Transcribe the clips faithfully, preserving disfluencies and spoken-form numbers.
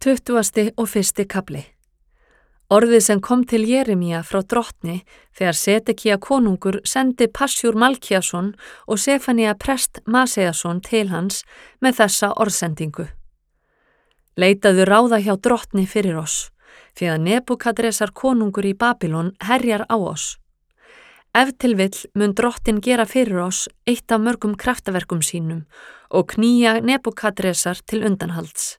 Tuttugasti og fyrsti kafli. Orðið sem kom til Jeremía frá drottni þegar Sedekía konungur sendi Passjúr Malkíason og Sefanía prest Masejason til hans með þessa orðsendingu. Leitaðu ráða hjá drottni fyrir oss, því að Nebúkadresar konungur í Babylon herjar á oss. Ef til vill mun drottin gera fyrir oss eitt af mörgum kraftaverkum sínum og knýja Nebúkadresar til undanhalds.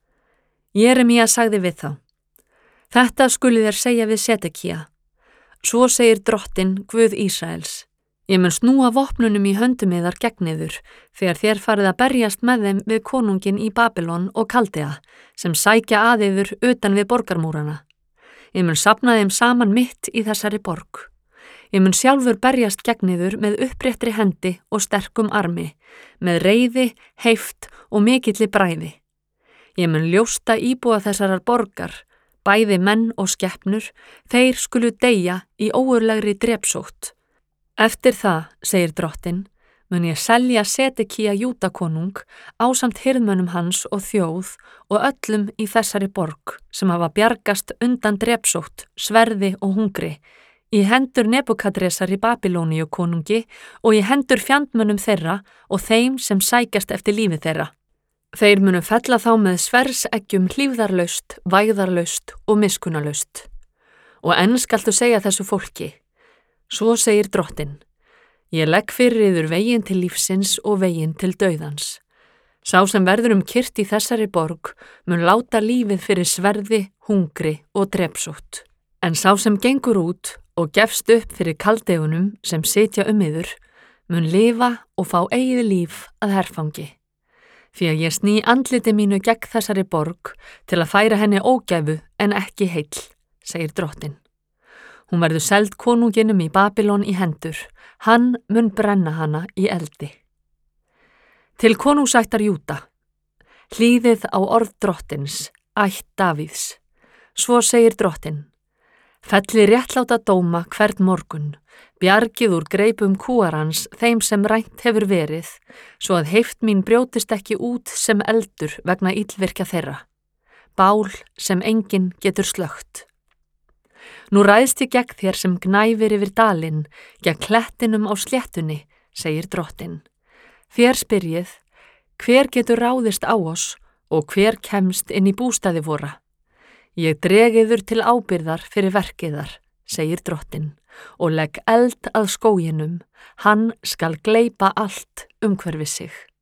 Jeremía sagði við þá: Þetta skulu þér segja við Sedekía. Svo segir drottin, Guð Ísraels: Ég mun snúa vopnunum í höndum yðar gegn yður, þegar þér farið að berjast með þeim við konunginn í Babylon og Kaldea, sem sækja að yður utan við borgarmúrana. Ég mun safna þeim saman mitt í þessari borg. Ég mun sjálfur berjast gegn yður með uppréttri hendi og sterkum armi, með reiði, heift og mikilli bræði. Ég mun ljósta íbúa þessarar borgar, bæði menn og skepnur, þeir skulu deyja í ógurlegri drepsótt. Eftir það, segir drottin, mun ég selja Sedekía Júdakonung ásamt hirðmönnum hans og þjóð og öllum í þessari borg sem hafa bjargast undan drepsótt, sverði og hungri, í hendur Nebúkadresar í Babylóníu konungi og í hendur fjandmönnum þeirra og þeim sem sækjast eftir lífi þeirra. Þeir munu fella þá með sverðseggjum hlífðarlaust, vægðarlaust og miskunnalaust. Og enn skaltu segja þessu fólki: Svo segir drottin: Ég legg fyrir yður veginn til lífsins og veginn til dauðans. Sá sem verður um kyrt í þessari borg mun láta lífið fyrir sverði, hungri og drepsótt. En sá sem gengur út og gefst upp fyrir kaldeunum sem sitja um yður mun lifa og fá eigið líf að herfangi. Því að ég sný andliti mínu gegn þessari borg til að færa henni ógæfu en ekki heill, segir drottin. Hún verður seld konunginum í Babylon í hendur, hann mun brenna hana í eldi. Til konungsættar Júda. Hlýðið á orð drottins, ætt Davíðs. Svo segir drottin: Felli réttláta dóma hvern morgun, bjargið úr greipum kúarans þeim sem rænt hefur verið, svo að heift mín brjótist ekki út sem eldur vegna illvirkja þeirra, bál sem enginn getur slökkt. Nú ræðst ég gegn þér sem gnæfir yfir dalinn, gegn klettinum á sléttunni, segir drottin. Þér spyrjið, hver getur ráðist á oss og hver kemst inn í bústaði vora? Ég dreg yður til ábyrðar fyrir verkiðar, segir drottin, og legg eld að skóginum, hann skal gleypa allt umhverfis sig.